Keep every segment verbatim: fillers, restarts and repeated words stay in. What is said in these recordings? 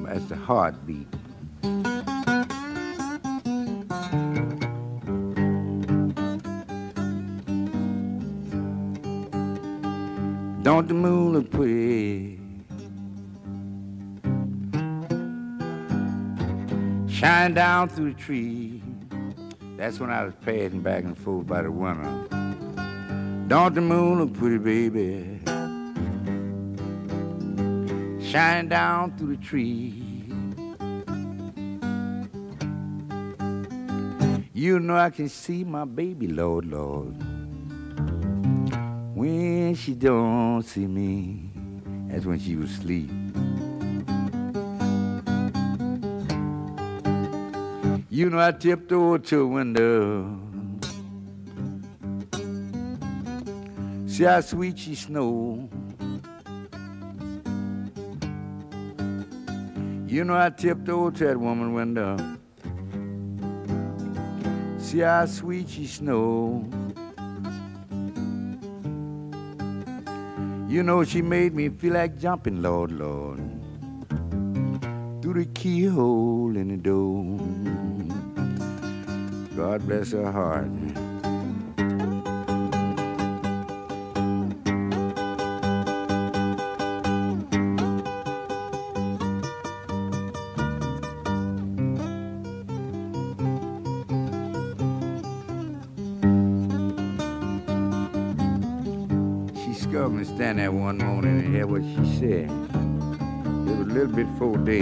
That's the heartbeat. Don't the moon look pretty? Shine down through the tree. That's when I was passing back and forth by the window. Don't the moon look pretty, baby? Shine down through the tree. You know I can see my baby, Lord, Lord. When she don't see me, that's when she was asleep. You know I tiptoe to a window. See how sweet she snow. You know I tiptoe to that woman window. See how sweet she snow. You know she made me feel like jumping, Lord, Lord, through the keyhole in the door. God bless her heart. She scuffed me stand there one morning and hear what she said. It was a little bit before day.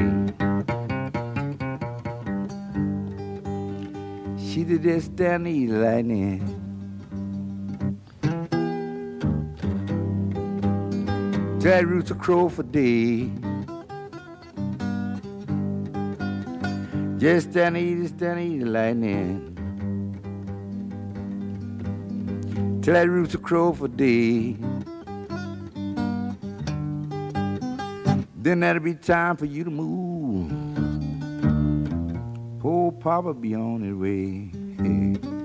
She did this stand the lightning. That roots a crow for day. Just stand eat, stand eat lightning. Till that roots a crow for day. Then that'll be time for you to move. Poor Papa be on his way.